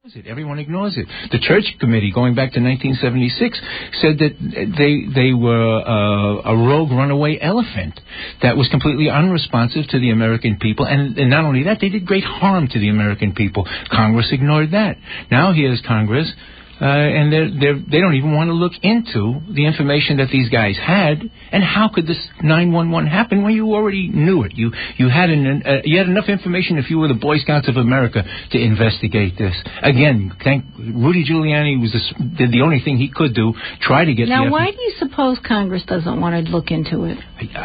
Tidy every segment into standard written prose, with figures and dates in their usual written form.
Everyone ignores it. The Church Committee, going back to 1976, said that they were a rogue runaway elephant that was completely unresponsive to the American people. And not only that, they did great harm to the American people. Congress ignored that. Now here's Congress. And they don't even want to look into the information that these guys had. And how could this 9/11 happen when you already knew it? You had enough information if you were the Boy Scouts of America to investigate this. Again, Rudy Giuliani did the only thing he could do, try to get. Now, why do you suppose Congress doesn't want to look into it?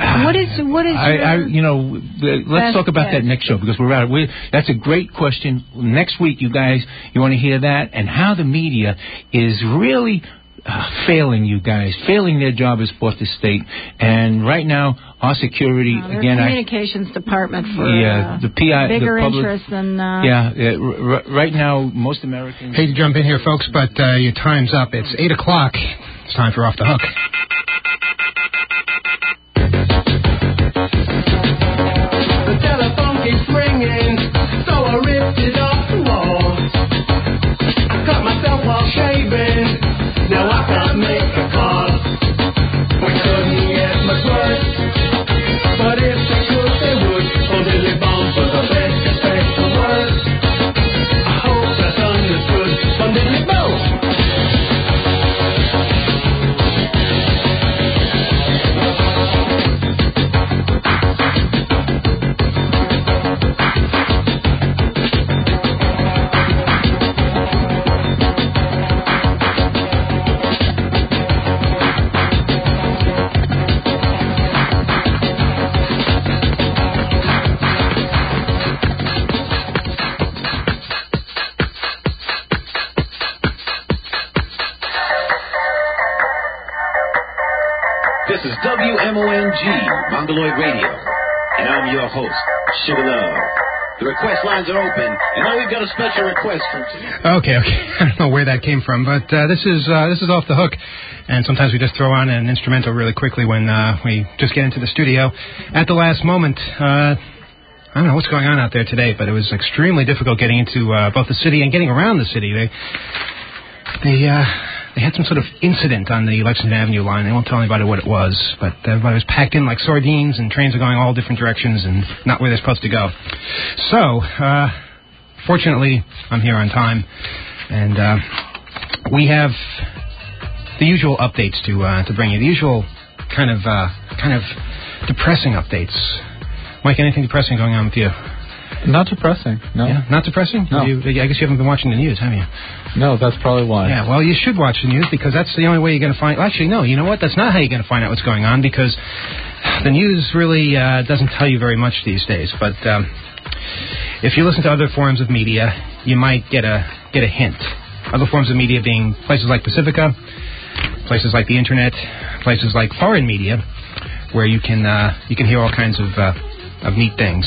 Let's talk about that next show because that's a great question. Next week, you guys, you want to hear that and how the media is really failing you guys, failing their job as fourth estate. And right now, our security, again... communications department for the PI, bigger the public, interest than... right now, most Americans... Hate to jump in here, folks, but your time's up. It's 8 o'clock. It's time for Off the Hook. The telephone keeps ringing, so I ripped it off the wall. I cut myself while shaving, now I can't make a call. We couldn't get much worse, but if they could, they would. On Dilly Bomb for the best, expect the worst. I hope that's understood. On Dilly Bomb. This is WMONG, Mongoloid Radio, and I'm your host, Sugar Love. The request lines are open, and now we've got a special request from today. Okay. I don't know where that came from, but this is Off the Hook, and sometimes we just throw on an instrumental really quickly when we just get into the studio at the last moment. I don't know what's going on out there today, but it was extremely difficult getting into both the city and getting around the city. They had some sort of incident on the Lexington Avenue line. They won't tell anybody what it was, but everybody was packed in like sardines, and trains are going all different directions and not where they're supposed to go. So, fortunately, I'm here on time, and we have the usual updates to bring you. The usual kind of depressing updates. Mike, anything depressing going on with you? Not depressing, no. Yeah, not depressing? No. I guess you haven't been watching the news, have you? No, that's probably why. Yeah, well, you should watch the news because that's the only way you're going to find... Actually, no, you know what? That's not how you're going to find out what's going on because the news really doesn't tell you very much these days. But if you listen to other forms of media, you might get a hint. Other forms of media being places like Pacifica, places like the Internet, places like foreign media, where you can hear all kinds of neat things,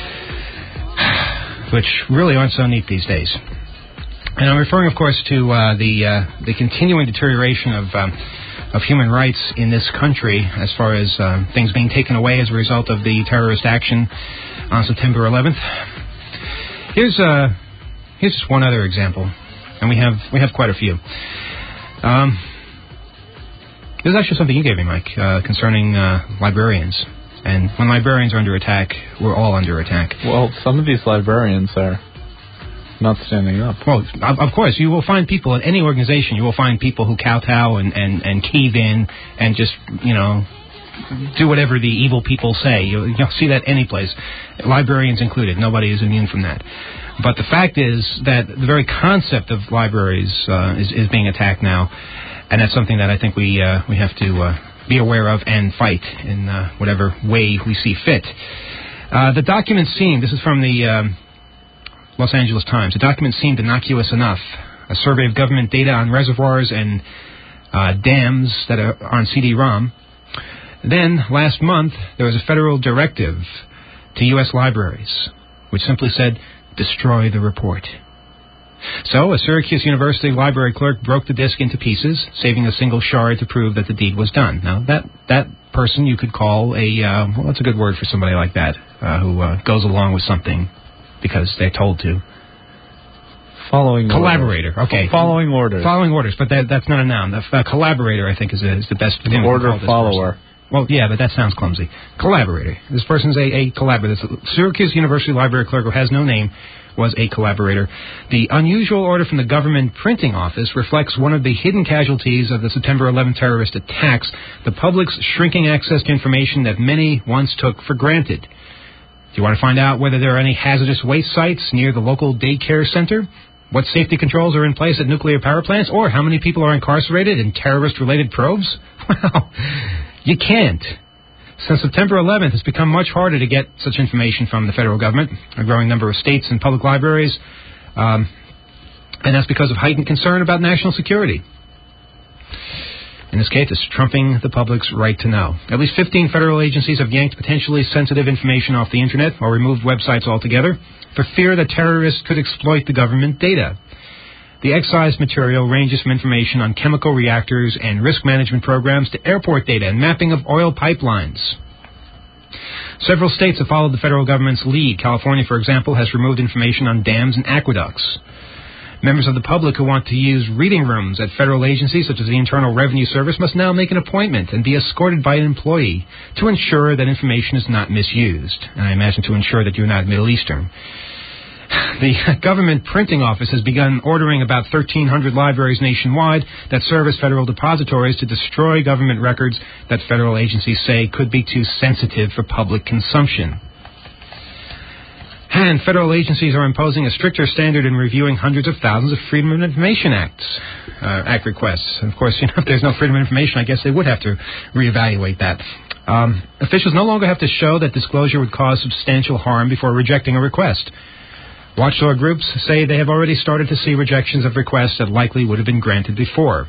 which really aren't so neat these days. And I'm referring, of course, to the continuing deterioration of human rights in this country as far as things being taken away as a result of the terrorist action on September 11th. Here's just one other example, and we have quite a few. There's actually something you gave me, Mike, concerning librarians. And when librarians are under attack, we're all under attack. Well, some of these librarians are not standing up. Well, of course, you will find people in any organization, you will find people who kowtow and cave in and just, do whatever the evil people say. You'll see that any place, librarians included. Nobody is immune from that. But the fact is that the very concept of libraries is being attacked now, and that's something that I think we have to be aware of and fight in whatever way we see fit. The document seemed, this is from the Los Angeles Times, the document seemed innocuous enough. A survey of government data on reservoirs and dams that are on CD-ROM. Then, last month, there was a federal directive to U.S. libraries, which simply said, destroy the report. So, a Syracuse University library clerk broke the disk into pieces, saving a single shard to prove that the deed was done. Now, that person you could call well, that's a good word for somebody like that, who goes along with something because they're told to. Following collaborator. Orders. Okay. Following orders. Following orders, but that's not a noun. The collaborator, I think, is the best thing. Order follower. Well, yeah, but that sounds clumsy. Collaborator. This person's a collaborator. This Syracuse University library clerk who has no name was a collaborator. The unusual order from the government printing office reflects one of the hidden casualties of the September 11 terrorist attacks, the public's shrinking access to information that many once took for granted. Do you want to find out whether there are any hazardous waste sites near the local daycare center? What safety controls are in place at nuclear power plants? Or how many people are incarcerated in terrorist-related probes? Well, you can't. Since September 11th, it's become much harder to get such information from the federal government, a growing number of states and public libraries, and that's because of heightened concern about national security. In this case, it's trumping the public's right to know. At least 15 federal agencies have yanked potentially sensitive information off the Internet or removed websites altogether for fear that terrorists could exploit the government data. The excised material ranges from information on chemical reactors and risk management programs to airport data and mapping of oil pipelines. Several states have followed the federal government's lead. California, for example, has removed information on dams and aqueducts. Members of the public who want to use reading rooms at federal agencies such as the Internal Revenue Service must now make an appointment and be escorted by an employee to ensure that information is not misused. And I imagine to ensure that you're not Middle Eastern. The government printing office has begun ordering about 1,300 libraries nationwide that serve as federal depositories to destroy government records that federal agencies say could be too sensitive for public consumption. And federal agencies are imposing a stricter standard in reviewing hundreds of thousands of Freedom of Information Act requests. And of course, if there's no freedom of information, I guess they would have to reevaluate that. Officials no longer have to show that disclosure would cause substantial harm before rejecting a request. Watchdog groups say they have already started to see rejections of requests that likely would have been granted before.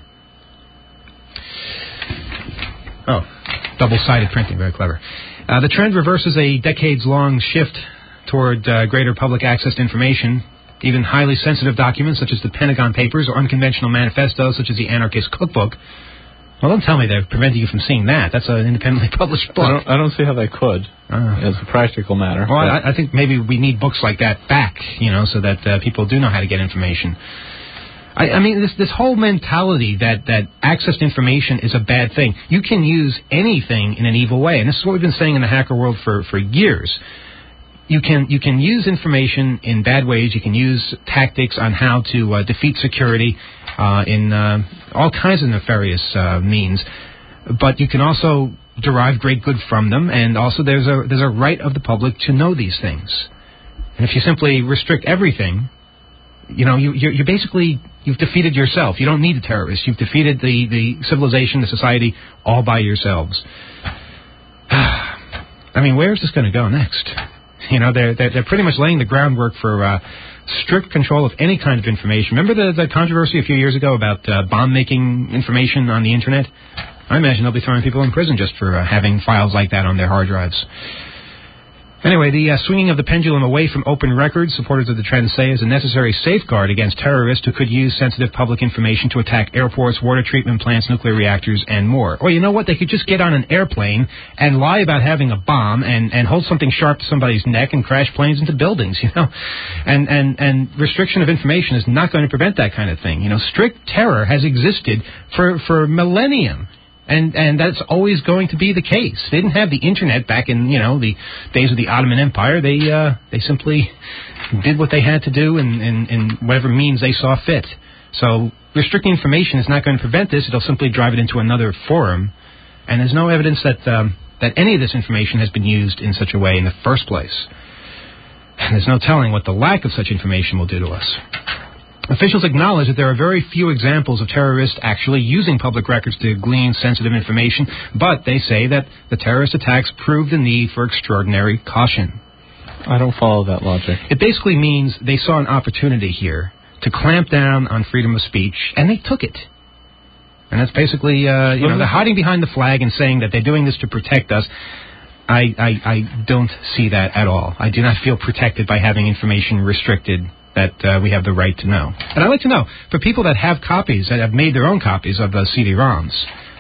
Oh, double-sided printing, very clever. The trend reverses a decades-long shift toward greater public access to information. Even highly sensitive documents such as the Pentagon Papers or unconventional manifestos such as the Anarchist Cookbook. Well, don't tell me they're preventing you from seeing that. That's an independently published book. I don't see how they could. As a practical matter. Well, I think maybe we need books like that back, so that people do know how to get information. I mean, this whole mentality that access to information is a bad thing. You can use anything in an evil way, and this is what we've been saying in the hacker world for years. You can use information in bad ways. You can use tactics on how to defeat security in all kinds of nefarious means. But you can also derive great good from them, and also there's a right of the public to know these things. And if you simply restrict everything, you're basically, you've defeated yourself. You don't need the terrorists. You've defeated the civilization, the society, all by yourselves. I mean, where is this going to go next? They're pretty much laying the groundwork for strict control of any kind of information. Remember the controversy a few years ago about bomb-making information on the Internet? I imagine they'll be throwing people in prison just for having files like that on their hard drives. Anyway, the swinging of the pendulum away from open records, supporters of the trend say, is a necessary safeguard against terrorists who could use sensitive public information to attack airports, water treatment plants, nuclear reactors, and more. Or you know what? They could just get on an airplane and lie about having a bomb and hold something sharp to somebody's neck and crash planes into buildings, And restriction of information is not going to prevent that kind of thing. Strict terror has existed for millennium. And that's always going to be the case. They didn't have the Internet back in, the days of the Ottoman Empire. They simply did what they had to do in whatever means they saw fit. So restricting information is not going to prevent this. It'll simply drive it into another forum. And there's no evidence that any of this information has been used in such a way in the first place. And there's no telling what the lack of such information will do to us. Officials acknowledge that there are very few examples of terrorists actually using public records to glean sensitive information, but they say that the terrorist attacks prove the need for extraordinary caution. I don't follow that logic. It basically means they saw an opportunity here to clamp down on freedom of speech, and they took it. And that's basically, they're hiding behind the flag and saying that they're doing this to protect us. I don't see that at all. I do not feel protected by having information restricted that we have the right to know. And I'd like to know, for people that have copies, that have made their own copies of the CD-ROMs,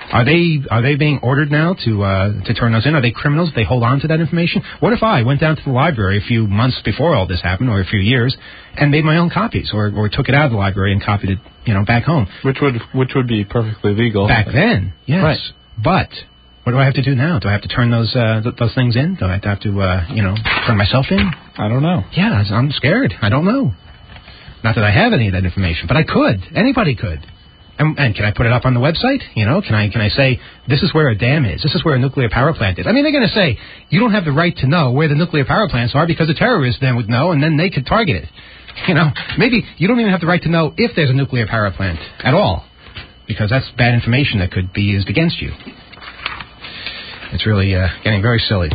Are they being ordered now to turn those in? Are they criminals if they hold on to that information? What if I went down to the library a few months before all this happened, or a few years, and made my own copies, or took it out of the library and copied it, back home? Which would be perfectly legal. Back then, yes. Right. But what do I have to do now? Do I have to turn those things in? Do I have to turn myself in? I don't know. Yeah, I'm scared. I don't know. Not that I have any of that information, but I could. Anybody could. And can I put it up on the website? Can I say, this is where a dam is, this is where a nuclear power plant is? I mean, they're going to say, you don't have the right to know where the nuclear power plants are because a terrorist then would know, and then they could target it. Maybe you don't even have the right to know if there's a nuclear power plant at all, because that's bad information that could be used against you. It's really getting very silly.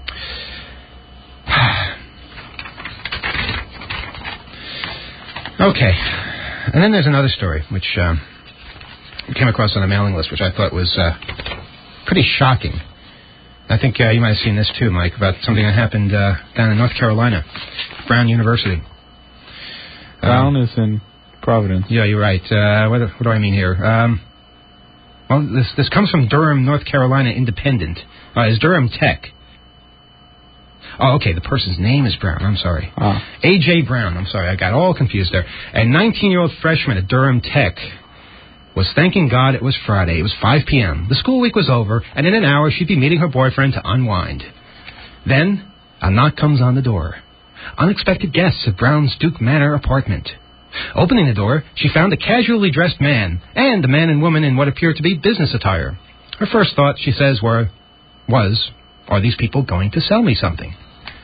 Okay. And then there's another story, which came across on a mailing list, which I thought was pretty shocking. I think you might have seen this too, Mike, about something that happened down in North Carolina, Brown University. Brown is in Providence. Yeah, you're right. What do I mean here? Well, this comes from Durham, North Carolina Independent. It's Durham Tech. Oh, okay, the person's name is Brown. I'm sorry. A.J. Brown. I'm sorry, I got all confused there. A 19-year-old freshman at Durham Tech was thanking God it was Friday. It was 5 p.m. The school week was over, and in an hour she'd be meeting her boyfriend to unwind. Then a knock comes on the door. Unexpected guests at Brown's Duke Manor apartment. Opening the door, she found a casually dressed man and a man and woman in what appeared to be business attire. Her first thought, she says, was, are these people going to sell me something?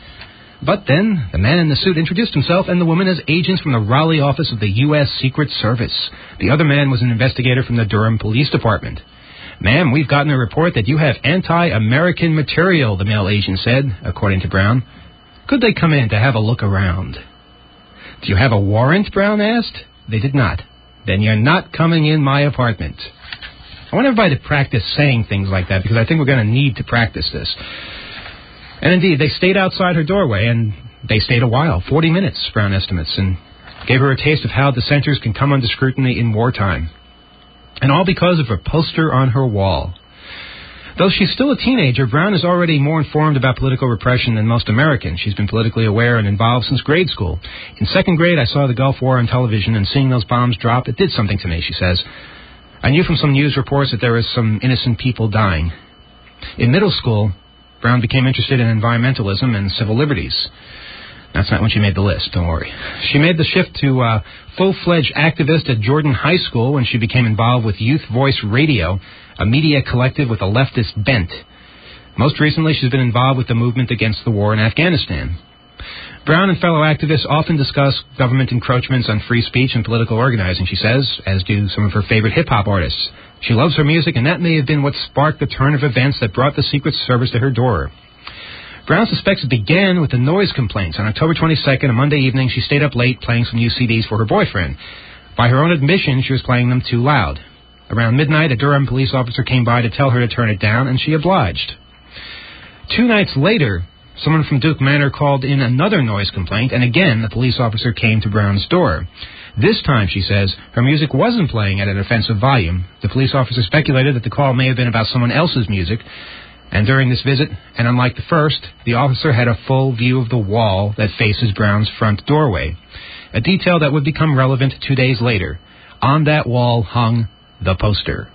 But then the man in the suit introduced himself and the woman as agents from the Raleigh office of the U.S. Secret Service. The other man was an investigator from the Durham Police Department. Ma'am, we've gotten a report that you have anti-American material, the male agent said, according to Brown. Could they come in to have a look around? Do you have a warrant, Brown asked. They did not. Then you're not coming in my apartment. I want everybody to practice saying things like that, because I think we're going to need to practice this. And indeed, they stayed outside her doorway, and they stayed a while, 40 minutes, Brown estimates, and gave her a taste of how dissenters can come under scrutiny in wartime. And all because of a poster on her wall. Though she's still a teenager, Brown is already more informed about political repression than most Americans. She's been politically aware and involved since grade school. In second grade, I saw the Gulf War on television, and seeing those bombs drop, it did something to me, she says. I knew from some news reports that there was some innocent people dying. In middle school, Brown became interested in environmentalism and civil liberties. That's not when she made the list, don't worry. She made the shift to full-fledged activist at Jordan High School when she became involved with Youth Voice Radio, a media collective with a leftist bent. Most recently, she's been involved with the movement against the war in Afghanistan. Brown and fellow activists often discuss government encroachments on free speech and political organizing, she says, as do some of her favorite hip-hop artists. She loves her music, and that may have been what sparked the turn of events that brought the Secret Service to her door. Brown suspects it began with the noise complaints. On October 22nd, a Monday evening, she stayed up late playing some new CDs for her boyfriend. By her own admission, she was playing them too loud. Around midnight, a Durham police officer came by to tell her to turn it down, and she obliged. 2 nights later, someone from Duke Manor called in another noise complaint, and again the police officer came to Brown's door. This time, she says, her music wasn't playing at an offensive volume. The police officer speculated that the call may have been about someone else's music, and during this visit, and unlike the first, the officer had a full view of the wall that faces Brown's front doorway, a detail that would become relevant 2 days later. On that wall hung the poster.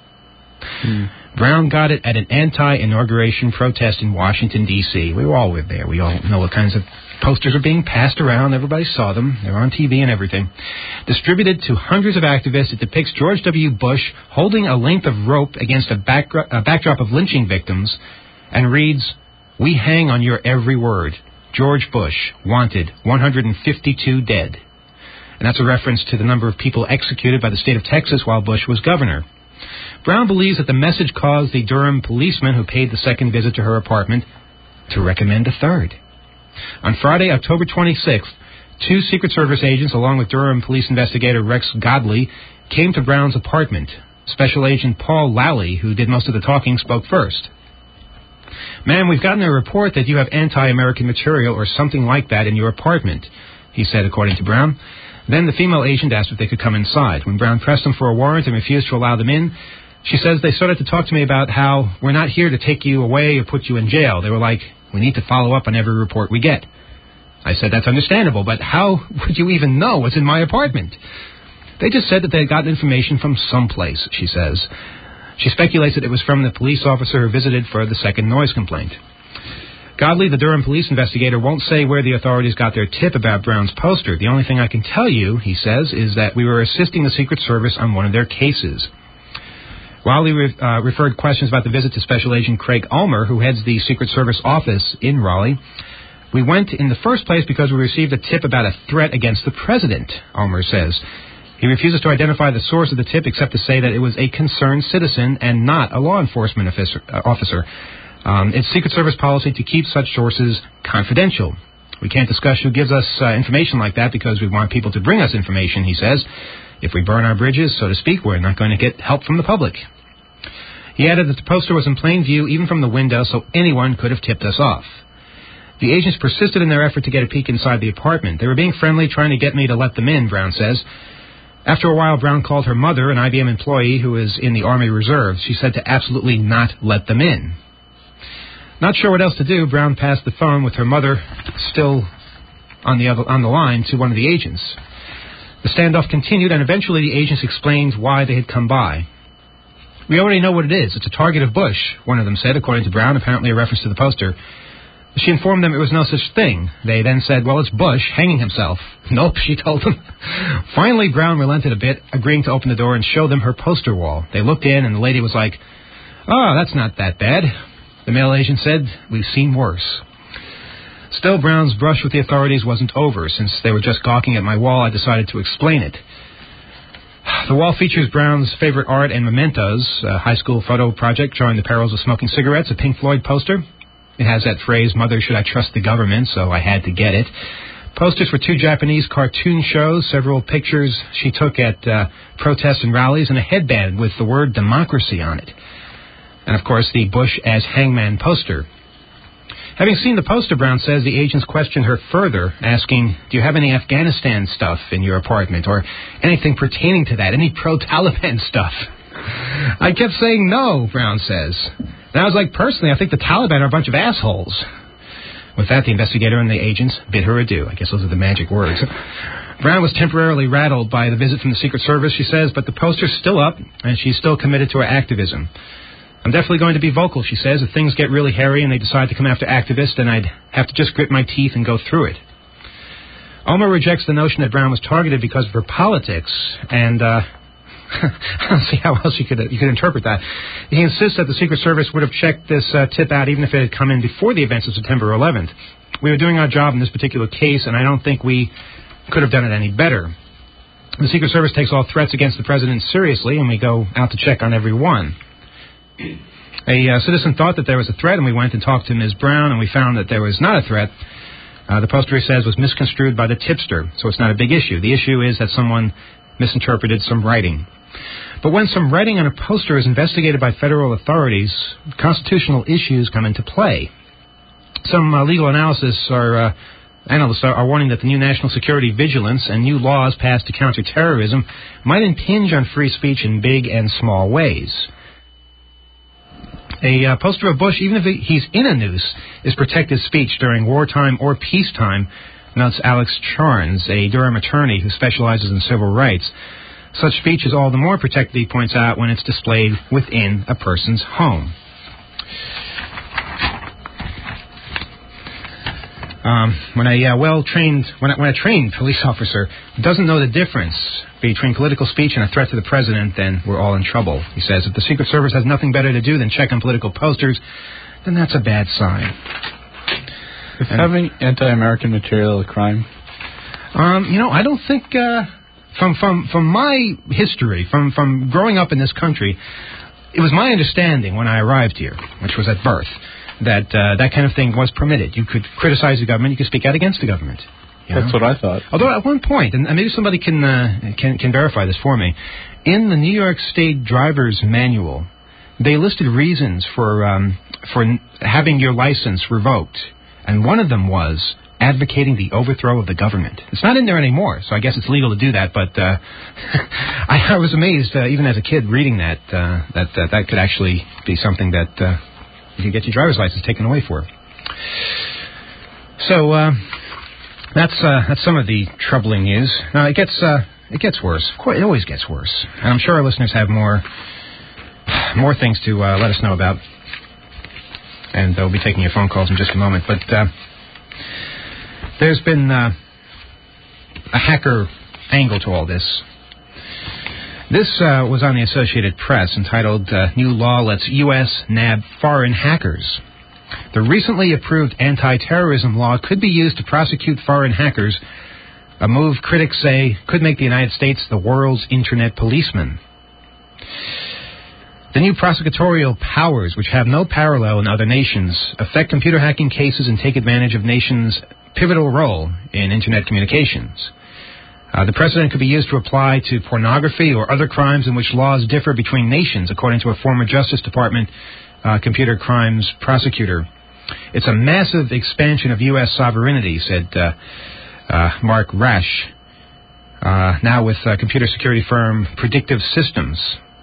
Brown got it at an anti-inauguration protest in Washington, D.C. We were all there. We all know what kinds of posters are being passed around. Everybody saw them. They were on TV and everything. Distributed to hundreds of activists, it depicts George W. Bush holding a length of rope against a backdrop of lynching victims and reads, "We hang on your every word. George Bush, wanted, 152 dead." And that's a reference to the number of people executed by the state of Texas while Bush was governor. Brown believes that the message caused the Durham policeman who paid the second visit to her apartment to recommend a third. On Friday, October 26th, 2 Secret Service agents, along with Durham police investigator Rex Godley, came to Brown's apartment. Special Agent Paul Lally, who did most of the talking, spoke first. "Ma'am, we've gotten a report that you have anti-American material or something like that in your apartment," he said, according to Brown. Then the female agent asked if they could come inside. When Brown pressed them for a warrant and refused to allow them in, She says they started to talk to me about how we're not here to take you away or put you in jail. They were like, we need to follow up on every report we get. I said, that's understandable, but how would you even know what's in my apartment? They just said that they had gotten information from someplace, she says. She speculates that it was from the police officer who visited for the second noise complaint. Godley, the Durham police investigator, won't say where the authorities got their tip about Brown's poster. The only thing I can tell you, he says, is that we were assisting the Secret Service on one of their cases. Wiley referred questions about the visit to Special Agent Craig Ulmer, who heads the Secret Service office in Raleigh. We went in the first place because we received a tip about a threat against the president, Ulmer says. He refuses to identify the source of the tip except to say that it was a concerned citizen and not a law enforcement officer. It's Secret Service policy to keep such sources confidential. We can't discuss who gives us information like that because we want people to bring us information, he says. If we burn our bridges, so to speak, we're not going to get help from the public. He added that the poster was in plain view even from the window, so anyone could have tipped us off. The agents persisted in their effort to get a peek inside the apartment. They were being friendly, trying to get me to let them in, Brown says. After a while, Brown called her mother, an IBM employee who is in the Army Reserves. She said to absolutely not let them in. Not sure what else to do, Brown passed the phone with her mother still on the line to one of the agents. The standoff continued, and eventually the agents explained why they had come by. We already know what it is. It's a target of Bush, one of them said, according to Brown, apparently a reference to the poster. She informed them it was no such thing. They then said, well, it's Bush hanging himself. Nope, she told them. Finally, Brown relented a bit, agreeing to open the door and show them her poster wall. They looked in, and the lady was like, oh, that's not that bad. The male agent said, we've seen worse. Still, Brown's brush with the authorities wasn't over. Since they were just gawking at my wall, I decided to explain it. The wall features Brown's favorite art and mementos, a high school photo project showing the perils of smoking cigarettes, a Pink Floyd poster. It has that phrase, Mother, should I trust the government, so I had to get it. Posters for 2 Japanese cartoon shows, several pictures she took at protests and rallies, and a headband with the word democracy on it. And, of course, the Bush as hangman poster. Having seen the poster, Brown says the agents questioned her further, asking, do you have any Afghanistan stuff in your apartment, or anything pertaining to that, any pro-Taliban stuff? I kept saying no, Brown says. And I was like, personally, I think the Taliban are a bunch of assholes. With that, the investigator and the agents bid her adieu. I guess those are the magic words. Brown was temporarily rattled by the visit from the Secret Service, she says, but the poster's still up, and she's still committed to her activism. I'm definitely going to be vocal, she says. If things get really hairy and they decide to come after activists, then I'd have to just grit my teeth and go through it. Ulmer rejects the notion that Brown was targeted because of her politics, and I don't see how else you could interpret that. He insists that the Secret Service would have checked this tip out even if it had come in before the events of September 11th. We were doing our job in this particular case, and I don't think we could have done it any better. The Secret Service takes all threats against the president seriously, and we go out to check on every one. A citizen thought that there was a threat, and we went and talked to Ms. Brown, and we found that there was not a threat. The poster, he says, was misconstrued by the tipster, so it's not a big issue. The issue is that someone misinterpreted some writing. But when some writing on a poster is investigated by federal authorities, constitutional issues come into play. Some legal analysts are warning that the new national security vigilance and new laws passed to counter terrorism might impinge on free speech in big and small ways. A poster of Bush, even if he's in a noose, is protected speech during wartime or peacetime, notes Alex Charnes, a Durham attorney who specializes in civil rights. Such speech is all the more protected, he points out, when it's displayed within a person's home. When a trained police officer doesn't know the difference between political speech and a threat to the president, then we're all in trouble. He says if the Secret Service has nothing better to do than check on political posters, then that's a bad sign. Is having anti-American material a crime? I don't think from my history, from growing up in this country, it was my understanding when I arrived here, which was at birth, that that kind of thing was permitted. You could criticize the government, you could speak out against the government. That's what I thought. Although at one point, and maybe somebody can verify this for me, in the New York State Driver's Manual, they listed reasons for having your license revoked, and one of them was advocating the overthrow of the government. It's not in there anymore, so I guess it's legal to do that, but I was amazed, even as a kid, reading that could actually be something that you could get your driver's license taken away for. So that's some of the troubling news. Now, it gets worse. Of course, it always gets worse. And I'm sure our listeners have more things to let us know about. And they'll be taking your phone calls in just a moment. But there's been a hacker angle to all this. This was on the Associated Press, entitled, New Law Lets U.S. Nab Foreign Hackers. The recently approved anti-terrorism law could be used to prosecute foreign hackers, a move critics say could make the United States the world's internet policeman. The new prosecutorial powers, which have no parallel in other nations, affect computer hacking cases and take advantage of nations' pivotal role in internet communications. The precedent could be used to apply to pornography or other crimes in which laws differ between nations, according to a former Justice Department computer crimes prosecutor. It's a massive expansion of U.S. sovereignty, said Mark Rash, now with computer security firm Predictive Systems.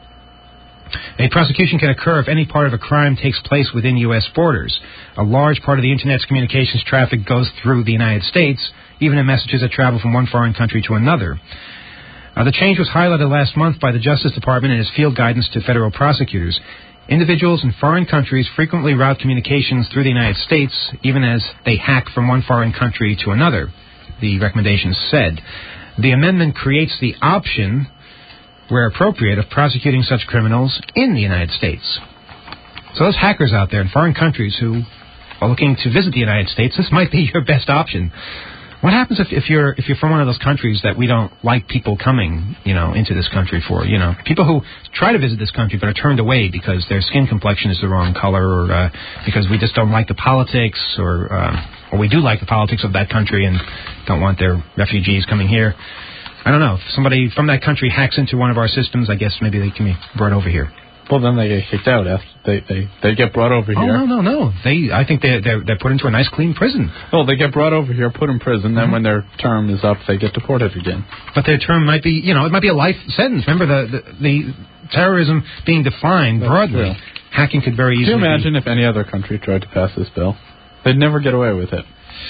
A prosecution can occur if any part of a crime takes place within U.S. borders. A large part of the Internet's communications traffic goes through the United States, even in messages that travel from one foreign country to another. The change was highlighted last month by the Justice Department in its field guidance to federal prosecutors. Individuals in foreign countries frequently route communications through the United States, even as they hack from one foreign country to another, the recommendations said. The amendment creates the option, where appropriate, of prosecuting such criminals in the United States. So those hackers out there in foreign countries who are looking to visit the United States, this might be your best option. What happens if you're from one of those countries that we don't like people coming, into this country for? People who try to visit this country but are turned away because their skin complexion is the wrong color, or because we just don't like the politics, or we do like the politics of that country and don't want their refugees coming here. I don't know. If somebody from that country hacks into one of our systems, I guess maybe they can be brought over here. Well, then they get kicked out. They get brought over here. Oh, no. I think they're put into a nice, clean prison. Well, they get brought over here, put in prison, then when their term is up, they get deported again. But their term might be, it might be a life sentence. Remember, the terrorism being defined broadly. Hacking could very easily Can you imagine if any other country tried to pass this bill? They'd never get away with it.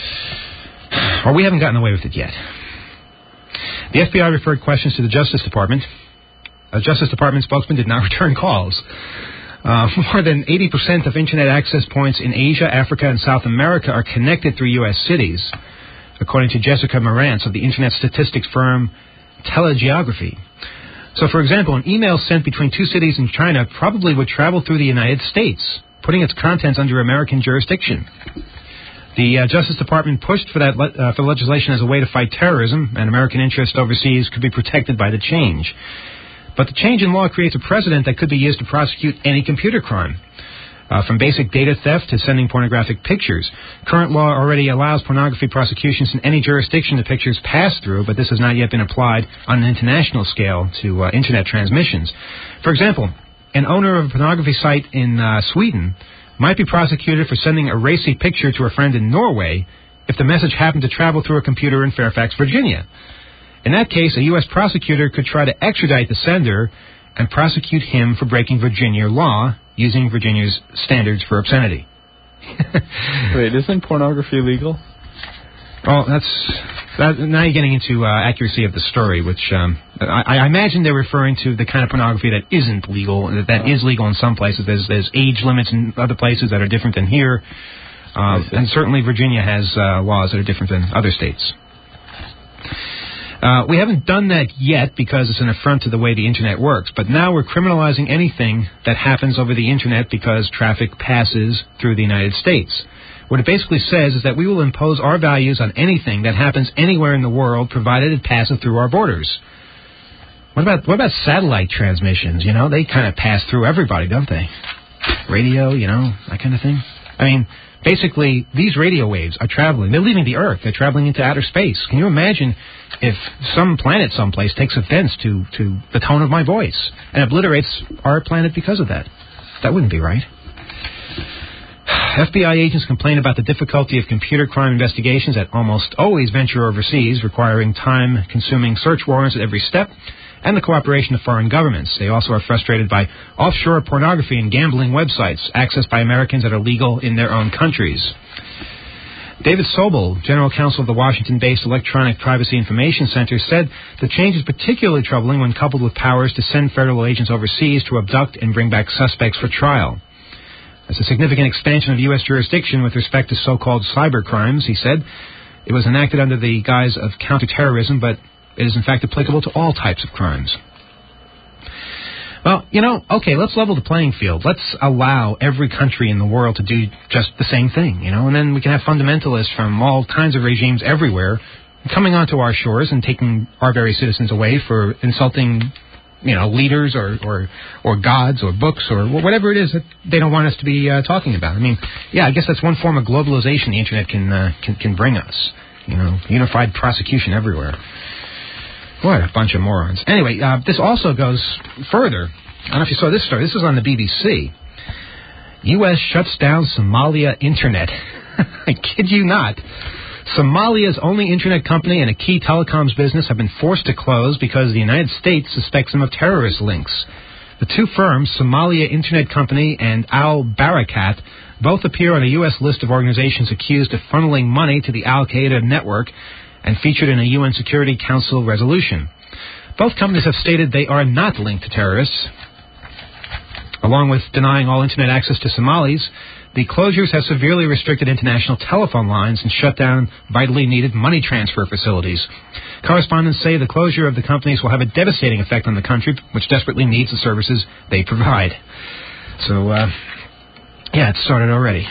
Well, we haven't gotten away with it yet. The FBI referred questions to the Justice Department. A Justice Department spokesman did not return calls. More than 80% of Internet access points in Asia, Africa, and South America are connected through U.S. cities, according to Jessica Marantz of the Internet statistics firm Telegeography. So, for example, an email sent between two cities in China probably would travel through the United States, putting its contents under American jurisdiction. The Justice Department pushed for the legislation as a way to fight terrorism, and American interests overseas could be protected by the change. But the change in law creates a precedent that could be used to prosecute any computer crime, from basic data theft to sending pornographic pictures. Current law already allows pornography prosecutions in any jurisdiction the pictures pass through, but this has not yet been applied on an international scale to Internet transmissions. For example, an owner of a pornography site in Sweden might be prosecuted for sending a racy picture to a friend in Norway if the message happened to travel through a computer in Fairfax, Virginia. In that case, a U.S. prosecutor could try to extradite the sender and prosecute him for breaking Virginia law using Virginia's standards for obscenity. Wait, isn't pornography legal? Well, now you're getting into accuracy of the story, which I imagine they're referring to the kind of pornography that isn't legal, that is legal in some places. There's age limits in other places that are different than here. And certainly Virginia has laws that are different than other states. We haven't done that yet because it's an affront to the way the Internet works. But now we're criminalizing anything that happens over the Internet because traffic passes through the United States. What it basically says is that we will impose our values on anything that happens anywhere in the world, provided it passes through our borders. What about satellite transmissions? They kind of pass through everybody, don't they? Radio, that kind of thing. I mean, basically, these radio waves are traveling. They're leaving the Earth. They're traveling into outer space. Can you imagine if some planet someplace takes offense to the tone of my voice and obliterates our planet because of that? That wouldn't be right. FBI agents complain about the difficulty of computer crime investigations that almost always venture overseas, requiring time-consuming search warrants at every step, and the cooperation of foreign governments. They also are frustrated by offshore pornography and gambling websites accessed by Americans that are legal in their own countries. David Sobel, general counsel of the Washington-based Electronic Privacy Information Center, said the change is particularly troubling when coupled with powers to send federal agents overseas to abduct and bring back suspects for trial. It's a significant expansion of U.S. jurisdiction with respect to so-called cyber crimes, he said. It was enacted under the guise of counterterrorism, but it is in fact applicable to all types of crimes. Well, okay, let's level the playing field. Let's allow every country in the world to do just the same thing, and then we can have fundamentalists from all kinds of regimes everywhere coming onto our shores and taking our very citizens away for insulting, leaders or gods or books or whatever it is that they don't want us to be talking about. I guess that's one form of globalization the Internet can bring us, unified prosecution everywhere. What a bunch of morons. Anyway, this also goes further. I don't know if you saw this story. This was on the BBC. U.S. shuts down Somalia Internet. I kid you not. Somalia's only Internet company and a key telecoms business have been forced to close because the United States suspects them of terrorist links. The two firms, Somalia Internet Company and Al Barakat, both appear on a U.S. list of organizations accused of funneling money to the Al-Qaeda network and featured in a UN Security Council resolution. Both companies have stated they are not linked to terrorists. Along with denying all Internet access to Somalis, the closures have severely restricted international telephone lines and shut down vitally needed money transfer facilities. Correspondents say the closure of the companies will have a devastating effect on the country, which desperately needs the services they provide. So, it started already.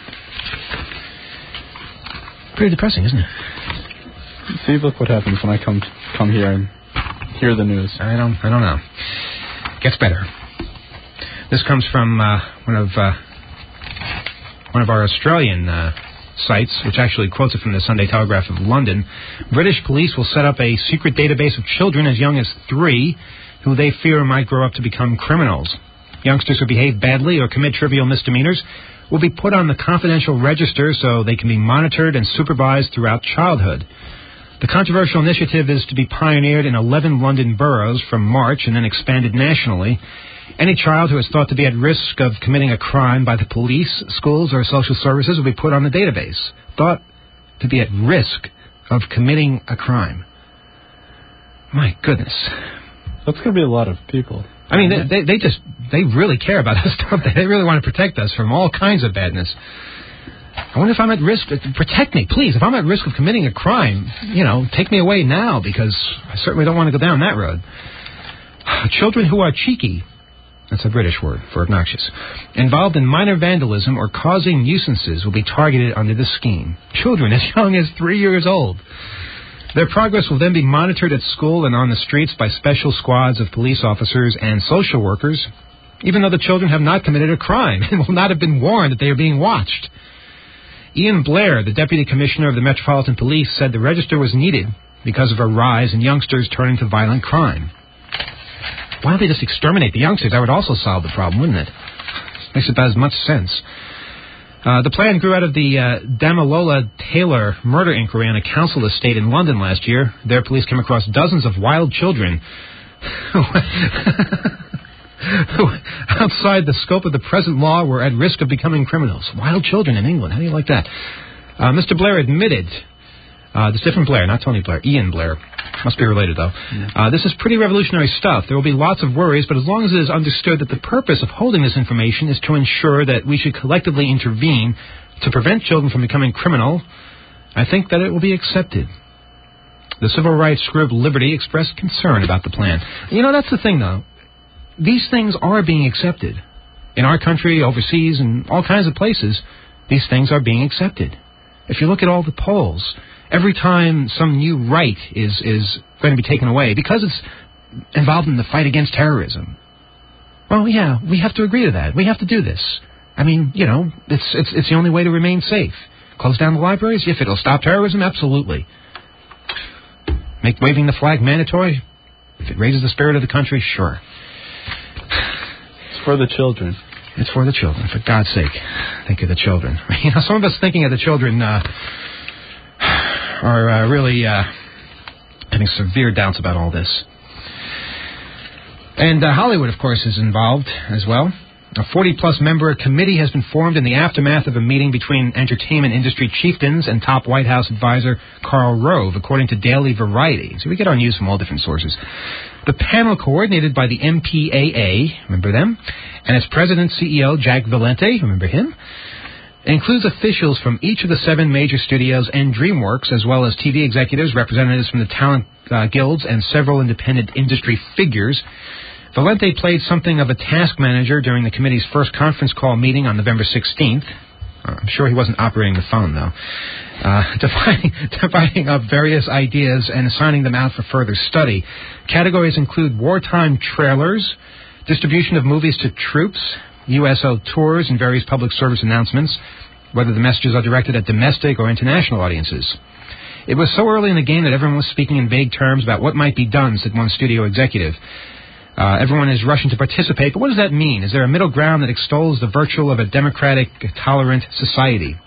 Pretty depressing, isn't it? See, look what happens when I come here and hear the news. I don't know. Gets better. This comes from one of our Australian sites, which actually quotes it from the Sunday Telegraph of London. British police will set up a secret database of children as young as 3 who they fear might grow up to become criminals. Youngsters who behave badly or commit trivial misdemeanors will be put on the confidential register so they can be monitored and supervised throughout childhood. The controversial initiative is to be pioneered in 11 London boroughs from March and then expanded nationally. Any child who is thought to be at risk of committing a crime by the police, schools, or social services will be put on the database. Thought to be at risk of committing a crime. My goodness. That's going to be a lot of people. I mean, they really care about us, don't they? They really want to protect us from all kinds of badness. I wonder if I'm at risk. Protect me, please. If I'm at risk of committing a crime, take me away now, because I certainly don't want to go down that road. Children who are cheeky, that's a British word for obnoxious, involved in minor vandalism or causing nuisances will be targeted under the scheme. Children as young as 3 years old. Their progress will then be monitored at school and on the streets by special squads of police officers and social workers, even though the children have not committed a crime and will not have been warned that they are being watched. Ian Blair, the Deputy Commissioner of the Metropolitan Police, said the register was needed because of a rise in youngsters turning to violent crime. Why don't they just exterminate the youngsters? That would also solve the problem, wouldn't it? Makes about as much sense. The plan grew out of the Damilola Taylor murder inquiry on a council estate in London last year. There, police came across dozens of wild children who, outside the scope of the present law, were at risk of becoming criminals. Wild children in England. How do you like that? Mr. Blair admitted, this different Blair, not Tony Blair, Ian Blair. Must be related, though. This is pretty revolutionary stuff. There will be lots of worries, but as long as it is understood that the purpose of holding this information is to ensure that we should collectively intervene to prevent children from becoming criminal, I think that it will be accepted. The civil rights group Liberty expressed concern about the plan. That's the thing, though. These things are being accepted. In our country, overseas, and all kinds of places, these things are being accepted. If you look at all the polls, every time some new right is going to be taken away because it's involved in the fight against terrorism, well, yeah, we have to agree to that. We have to do this. I mean, it's the only way to remain safe. Close down the libraries? If it'll stop terrorism, absolutely. Make waving the flag mandatory? If it raises the spirit of the country, sure. It's for the children. It's for the children. For God's sake, think of the children. You know, some of us thinking of the children are really having severe doubts about all this. And Hollywood, of course, is involved as well. A 40-plus member committee has been formed in the aftermath of a meeting between entertainment industry chieftains and top White House advisor Karl Rove, according to Daily Variety. So we get our news from all different sources. The panel, coordinated by the MPAA, remember them, and its president CEO, Jack Valente, remember him, includes officials from each of the 7 major studios and DreamWorks, as well as TV executives, representatives from the talent guilds, and several independent industry figures. Valente played something of a task manager during the committee's first conference call meeting on November 16th. I'm sure he wasn't operating the phone, though. Dividing up various ideas and assigning them out for further study. Categories include wartime trailers, distribution of movies to troops, USO tours, and various public service announcements, whether the messages are directed at domestic or international audiences. It was so early in the game that everyone was speaking in vague terms about what might be done, said one studio executive. Everyone is rushing to participate, but what does that mean? Is there a middle ground that extols the virtue of a democratic, tolerant society?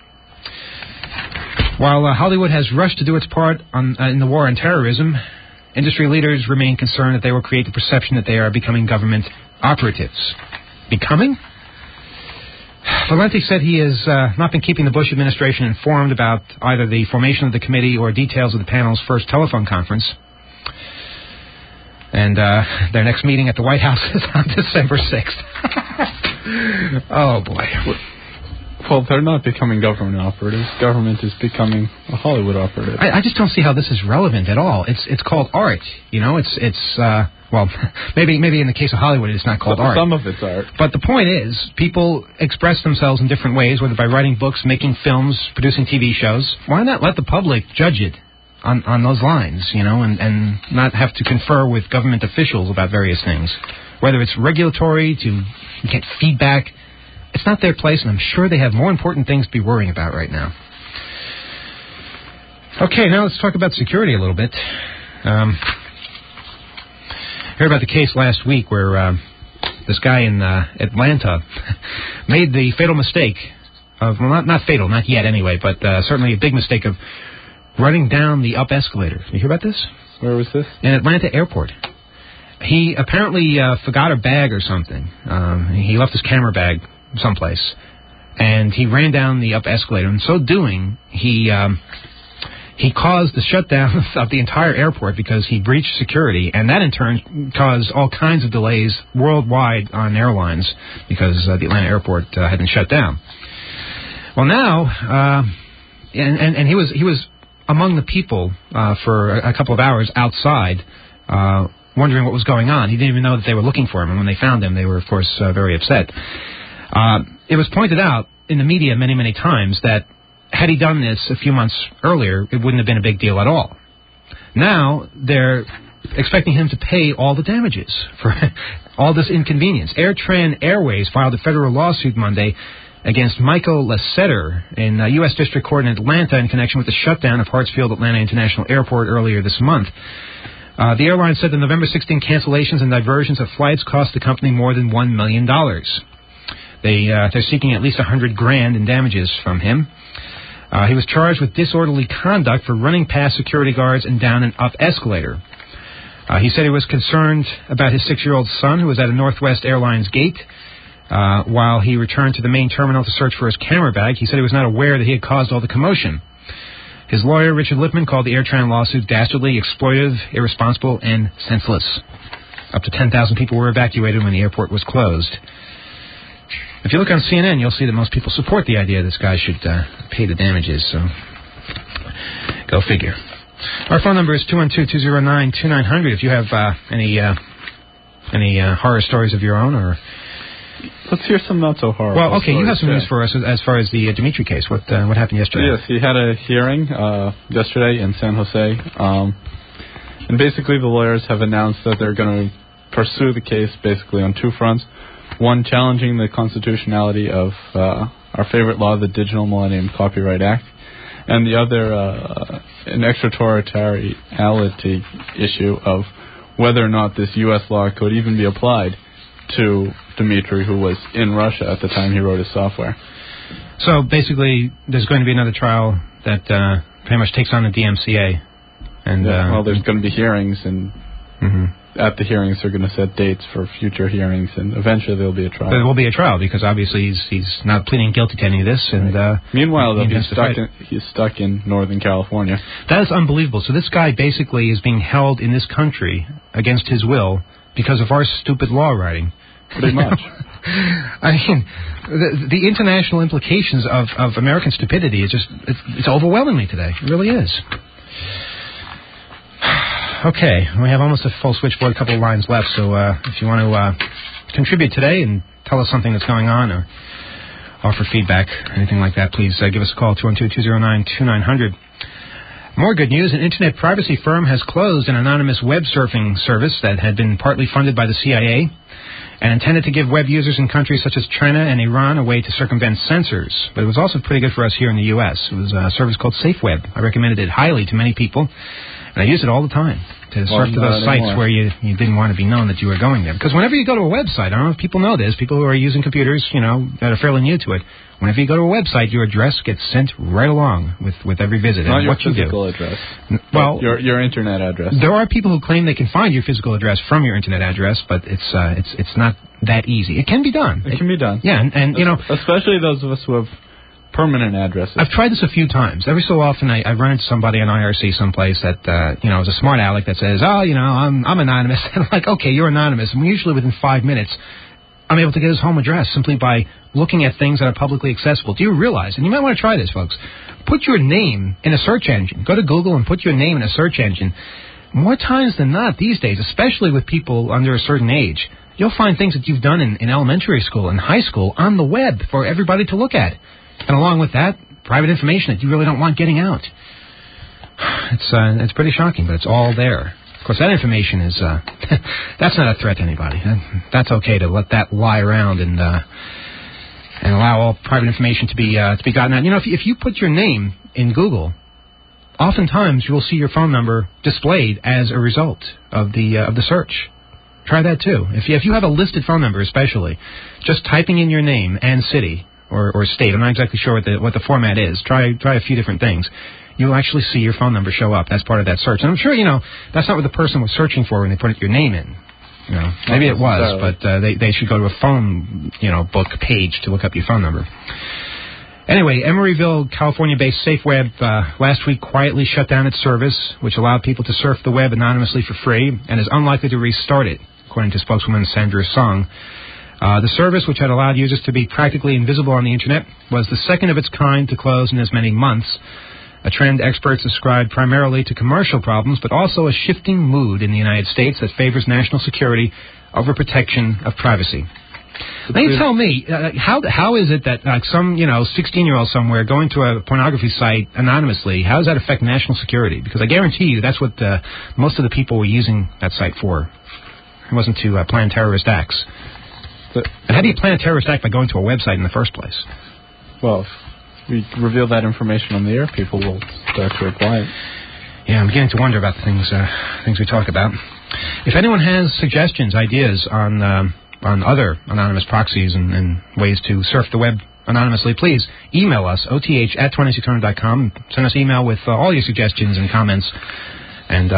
While Hollywood has rushed to do its part in the war on terrorism, industry leaders remain concerned that they will create the perception that they are becoming government operatives. Becoming? Valente said he has not been keeping the Bush administration informed about either the formation of the committee or details of the panel's first telephone conference. And their next meeting at the White House is on December 6th. Oh, boy. Well, they're not becoming government operatives. Government is becoming a Hollywood operative. I just don't see how this is relevant at all. It's called art, you know. Well, maybe in the case of Hollywood, it's not called art. Some of it's art. But the point is, people express themselves in different ways, whether by writing books, making films, producing TV shows. Why not let the public judge it on those lines, you know, and not have to confer with government officials about various things? Whether it's regulatory, to get feedback, it's not their place, and I'm sure they have more important things to be worrying about right now. Okay, now let's talk about security a little bit. Heard about the case last week where this guy in Atlanta made the fatal mistake of, well, not fatal, not yet anyway, but certainly a big mistake of running down the up escalator. You hear about this? Where was this? In Atlanta Airport. He apparently forgot a bag or something. He left his camera bag someplace, and he ran down the up escalator. In so doing, he caused the shutdown of the entire airport because he breached security, and that in turn caused all kinds of delays worldwide on airlines because the Atlanta airport had been shut down. Well, now, and he was among the people for a couple of hours outside, wondering what was going on. He didn't even know that they were looking for him, and when they found him, they were, of course, very upset. It was pointed out in the media many, many times that had he done this a few months earlier, it wouldn't have been a big deal at all. Now, they're expecting him to pay all the damages for all this inconvenience. AirTran Airways filed a federal lawsuit Monday against Michael Lasseter in U.S. District Court in Atlanta in connection with the shutdown of Hartsfield Atlanta International Airport earlier this month. The airline said the November 16 cancellations and diversions of flights cost the company more than $1 million. They're seeking at least $100,000 in damages from him. He was charged with disorderly conduct for running past security guards and down an up escalator. He said he was concerned about his 6-year-old son, who was at a Northwest Airlines gate while he returned to the main terminal to search for his camera bag. He said he was not aware that he had caused all the commotion. His lawyer, Richard Lipman, called the AirTran lawsuit dastardly, exploitive, irresponsible, and senseless. Up to 10,000 people were evacuated when the airport was closed. If you look on CNN, you'll see that most people support the idea this guy should pay the damages, so go figure. Our phone number is 212-209-2900 if you have any horror stories of your own, or... Let's hear some not-so-horrible Well, okay, stories. You have some news for us as far as the Dimitri case. What happened yesterday? Yes, he had a hearing yesterday in San Jose, and basically the lawyers have announced that they're going to pursue the case basically on two fronts. One, challenging the constitutionality of our favorite law, the Digital Millennium Copyright Act, and the other, an extraterritoriality issue of whether or not this U.S. law could even be applied to Dmitry, who was in Russia at the time he wrote his software. So basically, there's going to be another trial that pretty much takes on the DMCA. And well, there's going to be hearings, and at the hearings they're going to set dates for future hearings, and eventually there'll be a trial. There will be a trial because obviously he's not pleading guilty to any of this. And meanwhile, though, he's stuck in Northern California. That is unbelievable. So this guy basically is being held in this country against his will because of our stupid law writing. Pretty much. I mean, the international implications of American stupidity is it's overwhelming me today. It really is. Okay, we have almost a full switchboard, a couple of lines left, so if you want to contribute today and tell us something that's going on or offer feedback, anything like that, please give us a call, 212-209-2900. More good news. An internet privacy firm has closed an anonymous web surfing service that had been partly funded by the CIA and intended to give web users in countries such as China and Iran a way to circumvent censors. But it was also pretty good for us here in the U.S. It was a service called SafeWeb. I recommended it highly to many people, and I use it all the time to surf to those sites where you didn't want to be known that you were going there. Because whenever you go to a website, I don't know if people know this, people who are using computers, that are fairly new to it, whenever you go to a website, your address gets sent right along with every visit. Not and your what you physical do. address. Well, your internet address. There are people who claim they can find your physical address from your internet address, but it's not that easy. It can be done. It can be done. Yeah, and especially those of us who have permanent addresses. I've tried this a few times. Every so often I run into somebody on IRC someplace that, is a smart aleck that says, I'm anonymous. And I'm like, okay, you're anonymous. And usually within 5 minutes, I'm able to get his home address simply by looking at things that are publicly accessible. Do you realize, and you might want to try this, folks, put your name in a search engine. Go to Google and put your name in a search engine. More times than not these days, especially with people under a certain age, you'll find things that you've done in elementary school and high school on the web for everybody to look at. And along with that, private information that you really don't want getting out. It's pretty shocking, but it's all there. Of course, that information is that's not a threat to anybody. That's okay to let that lie around and allow all private information to be gotten out. If you put your name in Google, oftentimes you will see your phone number displayed as a result of the search. Try that too. If you have a listed phone number, especially, just typing in your name and city or state. I'm not exactly sure what the format is. Try a few different things. You'll actually see your phone number show up. That's part of that search. And I'm sure, that's not what the person was searching for when they put your name in. Maybe it was, but they should go to a phone, book page to look up your phone number. Anyway, Emeryville, California-based SafeWeb last week quietly shut down its service, which allowed people to surf the web anonymously for free and is unlikely to restart it, according to spokeswoman Sandra Song. The service, which had allowed users to be practically invisible on the Internet, was the second of its kind to close in as many months, a trend experts ascribe primarily to commercial problems, but also a shifting mood in the United States that favors national security over protection of privacy. Now, you tell me, how is it that some 16-year-old somewhere going to a pornography site anonymously, how does that affect national security? Because I guarantee you that's what most of the people were using that site for. It wasn't to plan terrorist acts. And how do you plan a terrorist act by going to a website in the first place? Well, if we reveal that information on the air, people will start to reply. Yeah, I'm beginning to wonder about the things we talk about. If anyone has suggestions, ideas on other anonymous proxies and ways to surf the web anonymously, please email us, oth@2600.com. Send us email with all your suggestions and comments. And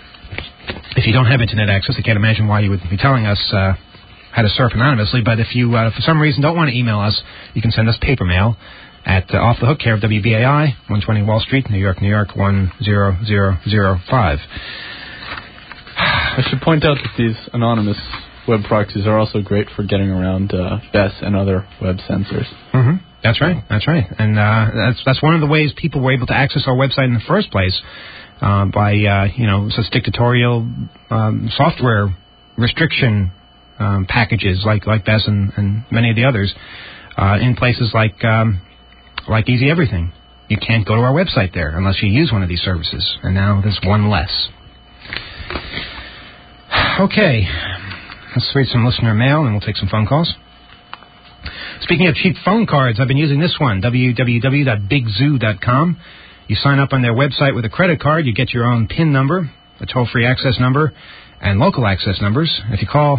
if you don't have Internet access, I can't imagine why you would be telling us how to surf anonymously. But if you, for some reason, don't want to email us, you can send us paper mail at Off the Hook, care of WBAI, 120 Wall Street, New York, 10005. I should point out that these anonymous web proxies are also great for getting around BES and other web censors. Mm-hmm. That's right. And that's one of the ways people were able to access our website in the first place, by such dictatorial software restriction packages like BES and many of the others in places like Easy Everything. You can't go to our website there unless you use one of these services, and now there's one less. Okay, let's read some listener mail and we'll take some phone calls. Speaking of cheap phone cards, I've been using this one, www.bigzoo.com. You sign up on their website with a credit card, you get your own PIN number, a toll-free access number, and local access numbers. If you call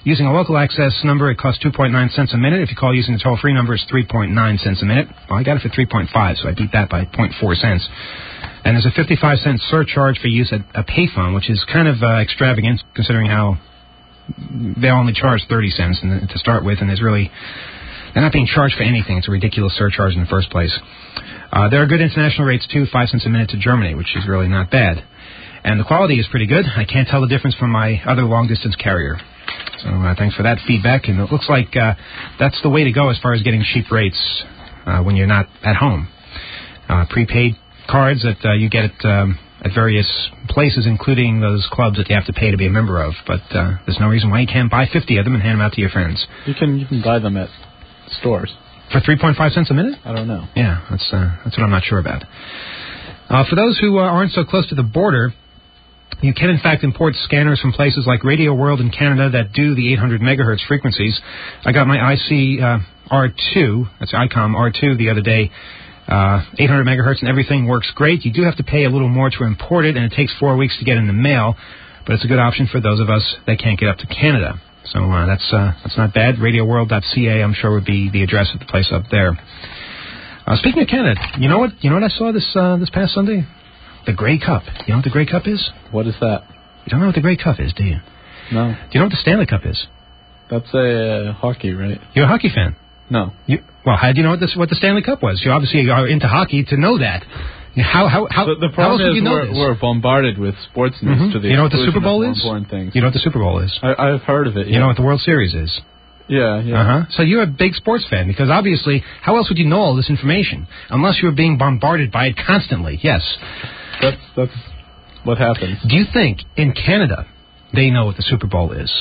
Using a local access number, it costs 2.9 cents a minute. If you call using the toll-free number, it's 3.9 cents a minute. Well, I got it for 3.5, so I beat that by 0.4 cents. And there's a 55-cent surcharge for use at a payphone, which is kind of extravagant, considering how they only charge 30 cents to start with, and they're not being charged for anything. It's a ridiculous surcharge in the first place. There are good international rates, too, 5 cents a minute to Germany, which is really not bad. And the quality is pretty good. I can't tell the difference from my other long-distance carrier. So thanks for that feedback. And it looks like that's the way to go as far as getting cheap rates when you're not at home. Prepaid cards that you get at various places, including those clubs that you have to pay to be a member of. But there's no reason why you can't buy 50 of them and hand them out to your friends. You can buy them at stores. For 3.5 cents a minute? I don't know. Yeah, that's what I'm not sure about. For those who aren't so close to the border, you can, in fact, import scanners from places like Radio World in Canada that do the 800 megahertz frequencies. I got my IC R2, that's ICOM R2, the other day. 800 megahertz and everything works great. You do have to pay a little more to import it, and it takes 4 weeks to get in the mail, but it's a good option for those of us that can't get up to Canada. So that's not bad. RadioWorld.ca, I'm sure, would be the address of the place up there. Speaking of Canada, you know what I saw this past Sunday? The Grey Cup. You know what the Grey Cup is? What is that? You don't know what the Grey Cup is, do you? No. Do you know what the Stanley Cup is? That's a hockey, right? You're a hockey fan? No. Well, how do you know what the Stanley Cup was? You obviously are into hockey to know that. How So the how problem else would is you know this? we're bombarded with sports news to the You know what the exclusion Super Bowl of more is? important things. You know what the Super Bowl is? I've heard of it. Yeah. You know what the World Series is? Yeah. Uh-huh. So you're a big sports fan, because obviously, how else would you know all this information? Unless you were being bombarded by it constantly, yes. That's what happens. Do you think in Canada they know what the Super Bowl is?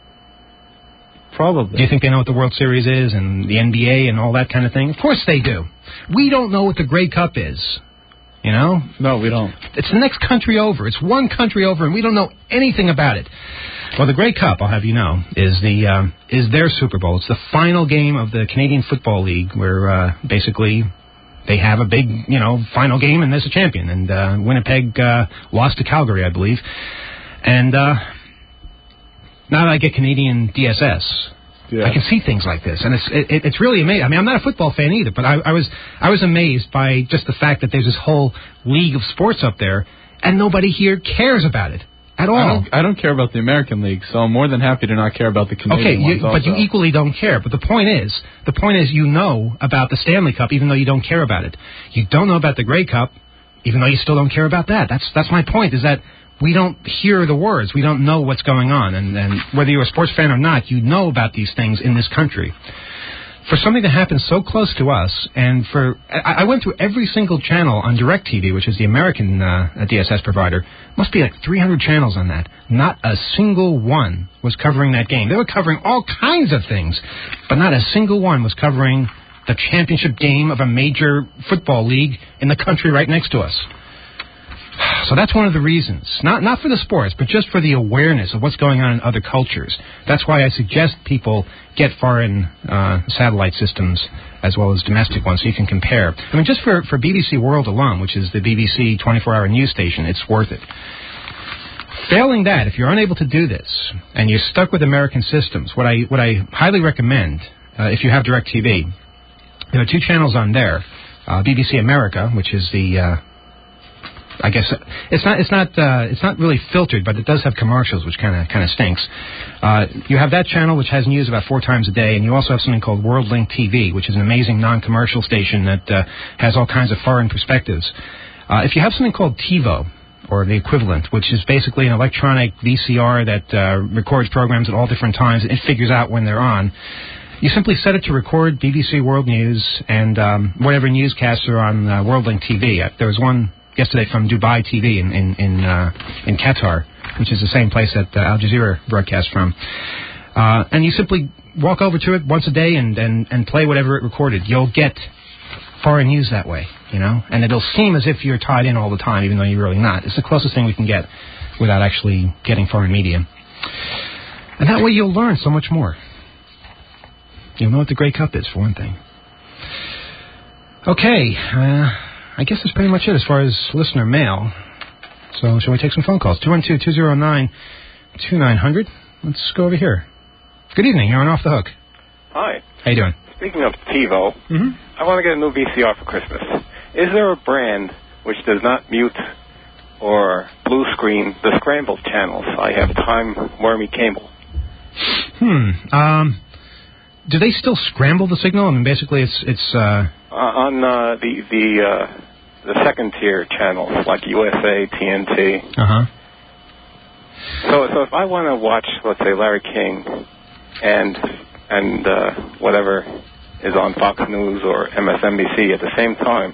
Probably. Do you think they know what the World Series is and the NBA and all that kind of thing? Of course they do. We don't know what the Grey Cup is. You know? No, we don't. It's the next country over. It's one country over, and we don't know anything about it. Well, the Grey Cup, I'll have you know, is their Super Bowl. It's the final game of the Canadian Football League, where basically they have a big, final game, and there's a champion. And Winnipeg lost to Calgary, I believe. And now that I get Canadian DSS, I can see things like this, and it's really amazing. I mean, I'm not a football fan either, but I was amazed by just the fact that there's this whole league of sports up there, and nobody here cares about it at all. I don't care about the American League, so I'm more than happy to not care about the Canadian ones also. But you equally don't care. But the point is, you know about the Stanley Cup, even though you don't care about it. You don't know about the Grey Cup, even though you still don't care about that. That's my point. Is that we don't hear the words. We don't know what's going on. And whether you're a sports fan or not, you know about these things in this country. For something that happens so close to us, and I went through every single channel on DirecTV, which is the American DSS provider. Must be like 300 channels on that. Not a single one was covering that game. They were covering all kinds of things, but not a single one was covering the championship game of a major football league in the country right next to us. So that's one of the reasons. Not for the sports, but just for the awareness of what's going on in other cultures. That's why I suggest people get foreign satellite systems as well as domestic ones so you can compare. I mean, just for BBC World alone, which is the BBC 24-hour news station, it's worth it. Failing that, if you're unable to do this and you're stuck with American systems, what I highly recommend, if you have DirecTV, there are two channels on there. BBC America, which is the I guess it's not really filtered, but it does have commercials, which kind of stinks. You have that channel, which has news about 4 times a day, and you also have something called WorldLink TV, which is an amazing non-commercial station that has all kinds of foreign perspectives. If you have something called TiVo, or the equivalent, which is basically an electronic VCR that records programs at all different times, and it figures out when they're on. You simply set it to record BBC World News and whatever newscasts are on WorldLink TV. There was one yesterday from Dubai TV in Qatar, which is the same place that Al Jazeera broadcasts from. And you simply walk over to it once a day and play whatever it recorded. You'll get foreign news that way, and it'll seem as if you're tied in all the time, even though you're really not. It's the closest thing we can get without actually getting foreign media. And that way you'll learn so much more. You'll know what the Grey Cup is, for one thing. Okay, I guess that's pretty much it as far as listener mail. So shall we take some phone calls? 212-209-2900. Let's go over here. Good evening. You're on Off the Hook. Hi. How you doing? Speaking of TiVo, I want to get a new VCR for Christmas. Is there a brand which does not mute or blue screen the scrambled channels? I have time-wormy cable. Do they still scramble the signal? I mean, basically, it's on the second-tier channels, like USA, TNT. Uh-huh. So if I want to watch, let's say, Larry King and whatever is on Fox News or MSNBC at the same time,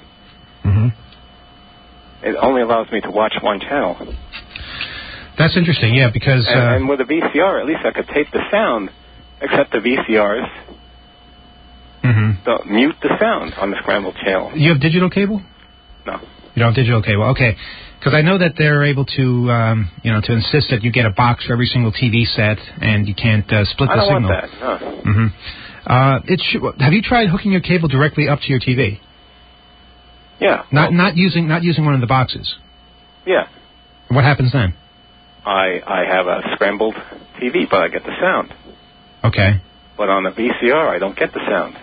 it only allows me to watch one channel. That's interesting, yeah, because... And with a VCR, at least I could tape the sound, except the VCRs don't mute the sound on the scrambled channel. You have digital cable? No. You don't have digital cable, okay. Because I know that they're able to, to insist that you get a box for every single TV set, and you can't split the signal. I don't want that, no. Have you tried hooking your cable directly up to your TV? Yeah. Not using one of the boxes? Yeah. What happens then? I have a scrambled TV, but I get the sound. Okay. But on the VCR, I don't get the sound.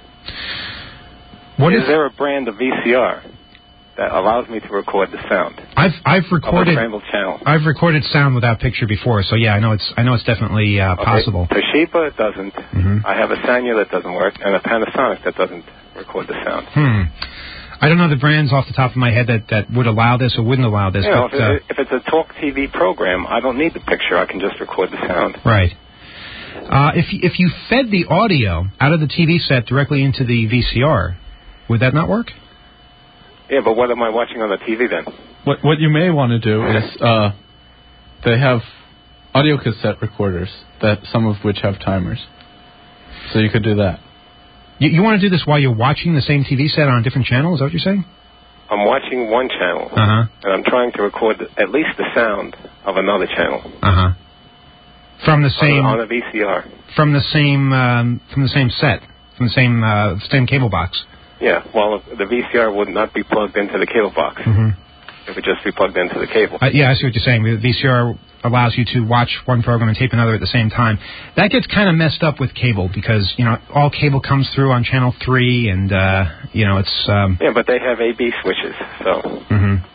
Is there a brand of VCR that allows me to record the sound? I've recorded of a scrambled channel. I've recorded sound without picture before, so yeah, I know it's definitely possible. Toshiba, it doesn't. I have a Sanyo that doesn't work, and a Panasonic that doesn't record the sound. I don't know the brands off the top of my head that would allow this or wouldn't allow this. But, if it's a talk TV program, I don't need the picture. I can just record the sound. Right. If you fed the audio out of the TV set directly into the VCR, would that not work? Yeah, but what am I watching on the TV then? What you may want to do is they have audio cassette recorders, that some of which have timers. So you could do that. You want to do this while you're watching the same TV set on a different channel? Is that what you're saying? I'm watching one channel, and I'm trying to record at least the sound of another channel. From the same on a VCR. From the same set, from the same cable box. Yeah. Well, the VCR would not be plugged into the cable box. It would just be plugged into the cable. Yeah, I see what you're saying. The VCR allows you to watch one program and tape another at the same time. That gets kind of messed up with cable because, all cable comes through on channel 3 and, it's... Yeah, but they have AB switches, so...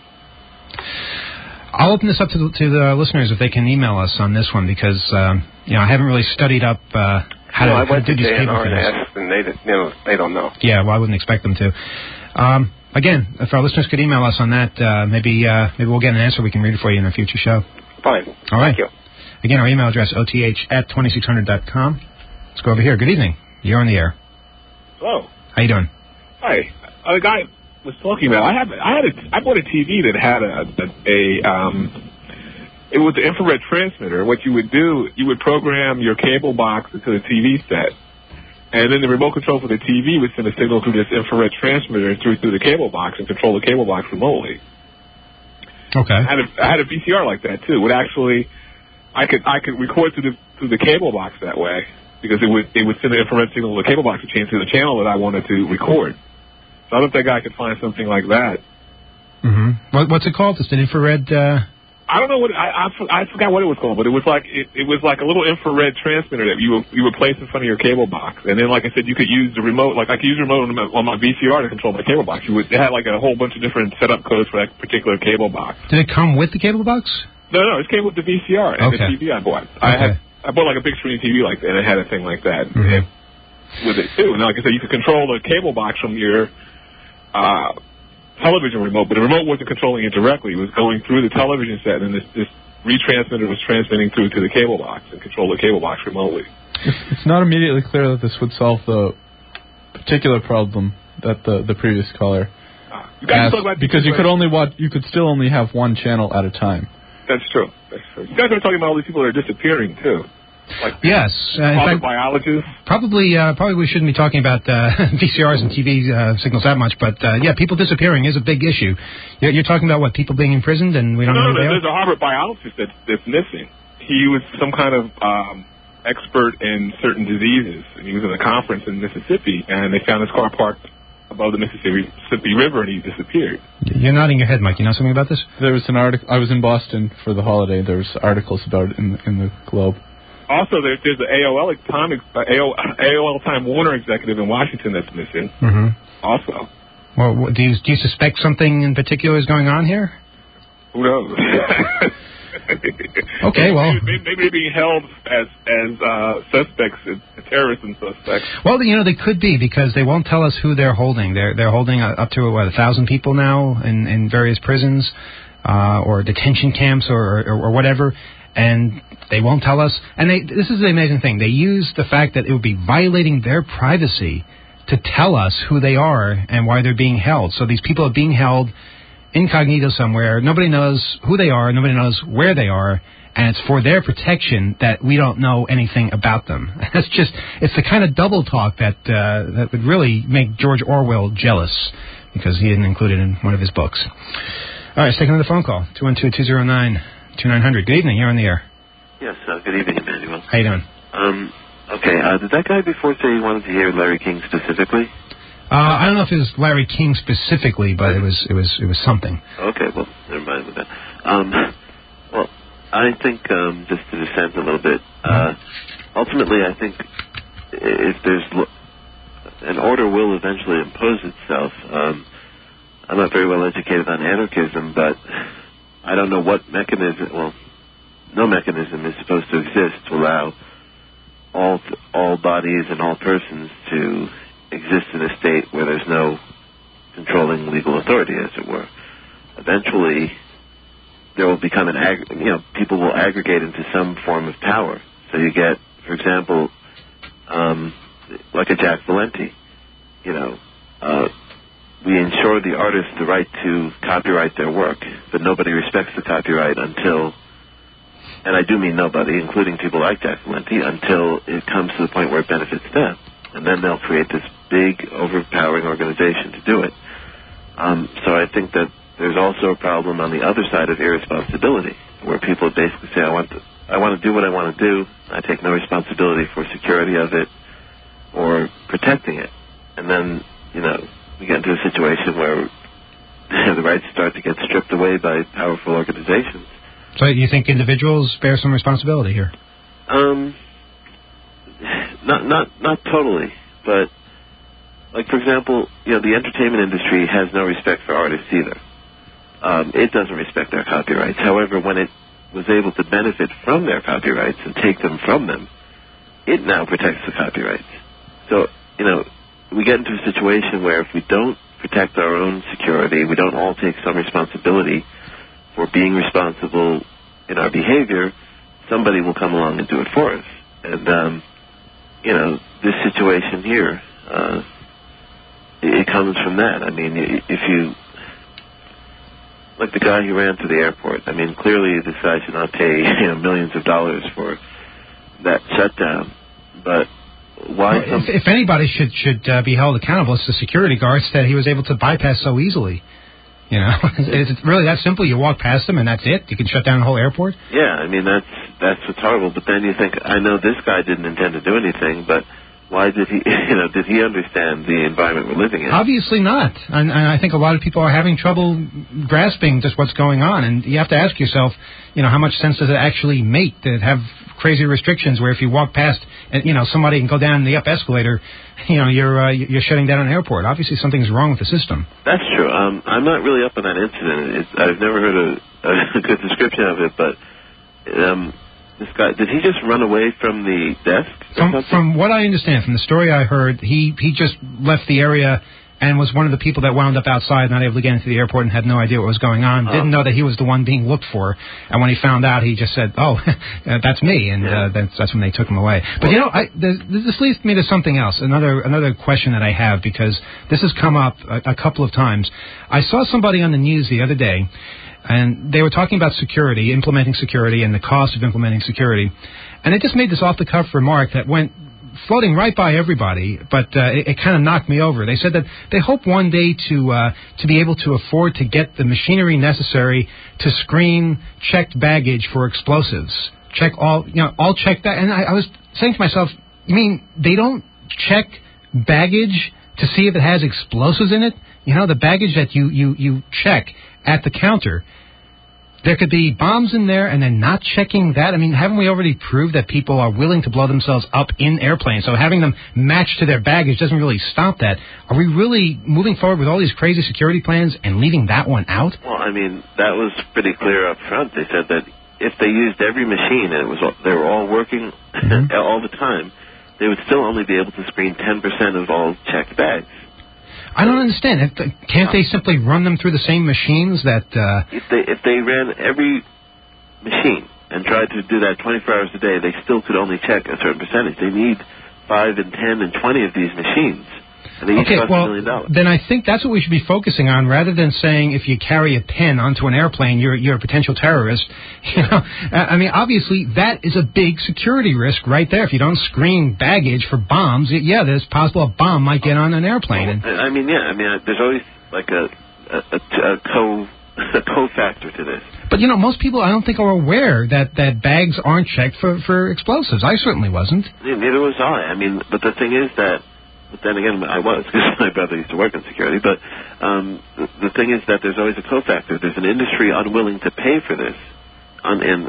I'll open this up to the listeners if they can email us on this one because, I haven't really studied up how to do these cable things. And they don't know. Yeah, well, I wouldn't expect them to. Again, if our listeners could email us on that, maybe we'll get an answer. We can read it for you in a future show. Fine. All right. Thank you. Again, our email address, oth@2600.com. Let's go over here. Good evening. You're on the air. Hello. How you doing? Hi. A guy was talking about. I bought a TV that had it was an infrared transmitter. What you would do, you would program your cable box into the TV set, and then the remote control for the TV would send a signal through this infrared transmitter through the cable box and control the cable box remotely. Okay. I had a VCR like that too. I could record through the cable box that way because it would send an infrared signal to the cable box to change to the channel that I wanted to record. So I don't think I could find something like that. What's it called? Just an infrared? I don't know what I forgot what it was called, but it was like a little infrared transmitter that you would place in front of your cable box, and then like I said, you could use the remote. Like I could use the remote on my VCR to control my cable box. It had like a whole bunch of different setup codes for that particular cable box. Did it come with the cable box? No, it came with the VCR and the TV I bought. I bought like a big screen TV like that, and it had a thing like that with it too. And like I said, you could control the cable box from your television remote, but the remote wasn't controlling it directly. It was going through the television set, and this retransmitter was transmitting through to the cable box and control the cable box remotely. It's not immediately clear that this would solve the particular problem that the previous caller asked, because you could still only have one channel at a time. That's true. You guys are talking about all these people that are disappearing too. Like yes, in fact, biologists. Probably we shouldn't be talking about VCRs and TV signals that much, but people disappearing is a big issue. You're talking about what, people being imprisoned and we don't know who they are? There's a Harvard biologist that's missing. He was some kind of expert in certain diseases, and he was at a conference in Mississippi, and they found his car parked above the Mississippi River, and he disappeared. You're nodding your head, Mike. You know something about this? There was an article. I was in Boston for the holiday. There was articles about it in the Globe. Also, there's an AOL Time Warner executive in Washington that's missing. Mm-hmm. Also. Well, do you suspect something in particular is going on here? Who knows? Okay, well, maybe they're being held as suspects, terrorists and suspects. Well, they could be, because they won't tell us who they're holding. They're holding up to 1,000 people now in various prisons or detention camps or whatever, and they won't tell us. And this is the amazing thing. They use the fact that it would be violating their privacy to tell us who they are and why they're being held. So these people are being held incognito somewhere. Nobody knows who they are. Nobody knows where they are. And it's for their protection that we don't know anything about them. It's the kind of double talk that would really make George Orwell jealous, because he didn't include it in one of his books. All right, let's take another phone call. 212-209-2900. Good evening. You're on the air. Yes, good evening, Emmanuel. How you doing? Okay, did that guy before say he wanted to hear Larry King specifically? I don't know if it was Larry King specifically, but it was something. Okay, well, never mind with that. Well, I think, just to dissent a little bit, ultimately I think if there's an order will eventually impose itself. I'm not very well educated on anarchism, but I don't know what mechanism, well, no mechanism is supposed to exist to allow all bodies and all persons to exist in a state where there's no controlling legal authority, as it were. Eventually, there will become people will aggregate into some form of power. So you get, for example, like a Jack Valenti. We ensure the artist the right to copyright their work, but nobody respects the copyright until, and I do mean nobody, including people like Jack Valenti, until it comes to the point where it benefits them. And then they'll create this big, overpowering organization to do it. So I think that there's also a problem on the other side of irresponsibility, where people basically say, I want to do what I want to do. I take no responsibility for security of it or protecting it. And then, we get into a situation where the rights start to get stripped away by powerful organizations. So you think individuals bear some responsibility here? Not totally, but like, for example, the entertainment industry has no respect for artists either. It doesn't respect their copyrights. However, when it was able to benefit from their copyrights and take them from them, it now protects the copyrights. So, we get into a situation where if we don't protect our own security, we don't all take some responsibility for being responsible in our behavior, somebody will come along and do it for us. And, this situation here, it comes from that. I mean, if you, like the guy who ran through the airport, I mean, clearly this guy should not pay millions of dollars for that shutdown. But why? If anybody should be held accountable, it's the security guards that he was able to bypass so easily. Is it really that simple? You walk past them and that's it? You can shut down the whole airport? Yeah, I mean, that's what's horrible. But then you think, I know this guy didn't intend to do anything, but why did he, did he understand the environment we're living in? Obviously not. And I think a lot of people are having trouble grasping just what's going on. And you have to ask yourself, how much sense does it actually make to have crazy restrictions where if you walk past, somebody can go down the up escalator, you're shutting down an airport. Obviously something's wrong with the system. That's true. I'm not really up on that incident. I've never heard a good description of it, but this guy, did he just run away from the desk? From what I understand, from the story I heard, he just left the area and was one of the people that wound up outside, not able to get into the airport and had no idea what was going on. Didn't know that he was the one being looked for. And when he found out, he just said, that's me. And that's when they took him away. But, this leads me to something else, another question that I have, because this has come up a couple of times. I saw somebody on the news the other day, and they were talking about security, implementing security, and the cost of implementing security. And they just made this off-the-cuff remark that went floating right by everybody, but it kind of knocked me over. They said that they hope one day to be able to afford to get the machinery necessary to screen checked baggage for explosives. Check all check that. And I was saying to myself, you mean they don't check baggage to see if it has explosives in it? The baggage that you check at the counter, there could be bombs in there and then not checking that? I mean, haven't we already proved that people are willing to blow themselves up in airplanes? So having them matched to their baggage doesn't really stop that. Are we really moving forward with all these crazy security plans and leaving that one out? Well, I mean, that was pretty clear up front. They said that if they used every machine and they were all working all the time, they would still only be able to screen 10% of all checked bags. I don't understand. Can't they simply run them through the same machines that... If they ran every machine and tried to do that 24 hours a day, they still could only check a certain percentage. They need 5 and 10 and 20 of these machines. And they each cost $1 million. Then I think that's what we should be focusing on, rather than saying if you carry a pen onto an airplane, you're a potential terrorist. You know, I mean, obviously that is a big security risk right there. If you don't screen baggage for bombs, there's possible a bomb might get on an airplane. There's always like a co-factor to this. But most people I don't think are aware that bags aren't checked for explosives. I certainly wasn't. Neither was I. I mean, but the thing is that. But then again, I was, because my brother used to work in security. But the thing is that there's always a cofactor. There's an industry unwilling to pay for this, and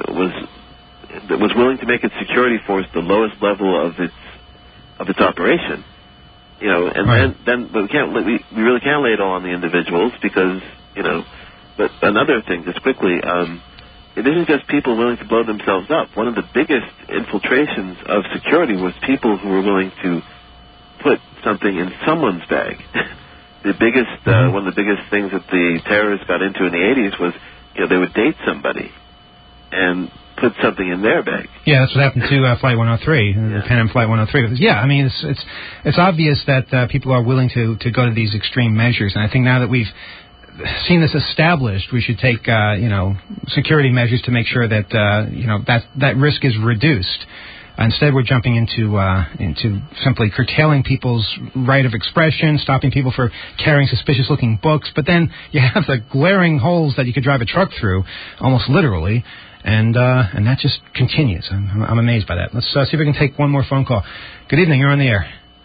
was willing to make its security force the lowest level of its operation. And right. then but we really can't lay it all on the individuals because But another thing, just quickly, it isn't just people willing to blow themselves up. One of the biggest infiltrations of security was people who were willing to put something in someone's bag. One of the biggest things that the terrorists got into in the 80s was, they would date somebody and put something in their bag. Yeah, that's what happened to Flight 103, the Pan Am Flight 103. Yeah, I mean, it's obvious that people are willing to go to these extreme measures, and I think now that we've seen this established, we should take security measures to make sure that that risk is reduced. Instead, we're jumping into simply curtailing people's right of expression, stopping people for carrying suspicious-looking books. But then you have the glaring holes that you could drive a truck through, almost literally, and that just continues. I'm amazed by that. Let's see if we can take one more phone call. Good evening. You're on the air.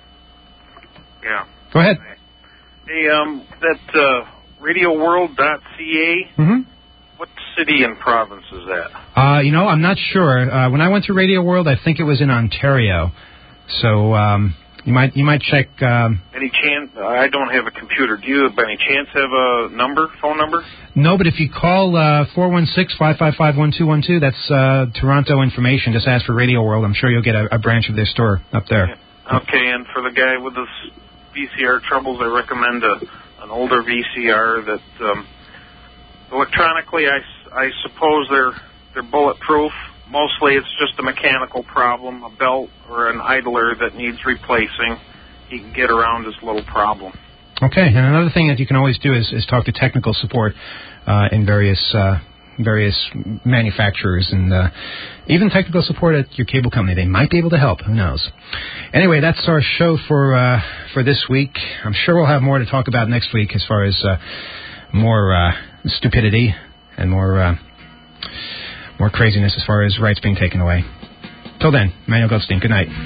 Yeah. Go ahead. Hey, that RadioWorld.ca. Mm-hmm. What city and province is that? I'm not sure. When I went to Radio World, I think it was in Ontario. So you might check. Any chance? I don't have a computer. Do you, by any chance, have a phone number? No, but if you call 416-555-1212, that's Toronto information. Just ask for Radio World. I'm sure you'll get a branch of their store up there. Yeah. Okay, and for the guy with his VCR troubles, I recommend an older VCR that. Electronically, I suppose they're bulletproof. Mostly it's just a mechanical problem, a belt or an idler that needs replacing. He can get around his little problem. Okay, and another thing that you can always do is talk to technical support in various manufacturers and even technical support at your cable company. They might be able to help. Who knows? Anyway, that's our show for this week. I'm sure we'll have more to talk about next week as far as more stupidity and more craziness as far as rights being taken away. Till then, Manuel Goldstein, good night.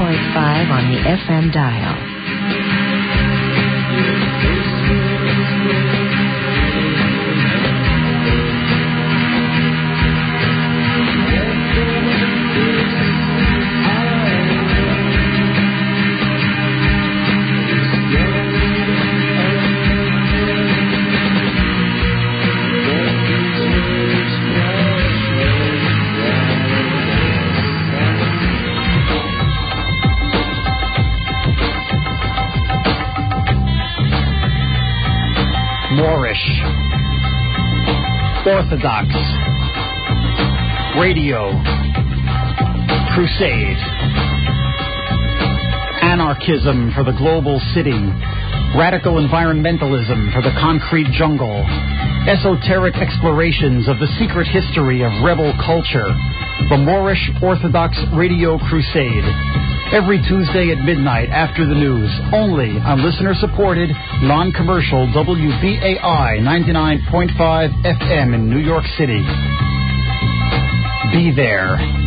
on the FM dial. Moorish, Orthodox, Radio, Crusade, Anarchism for the global city, Radical environmentalism for the concrete jungle, Esoteric explorations of the secret history of rebel culture, the Moorish Orthodox Radio Crusade. Every Tuesday at midnight after the news, only on listener-supported, non-commercial WBAI 99.5 FM in New York City. Be there.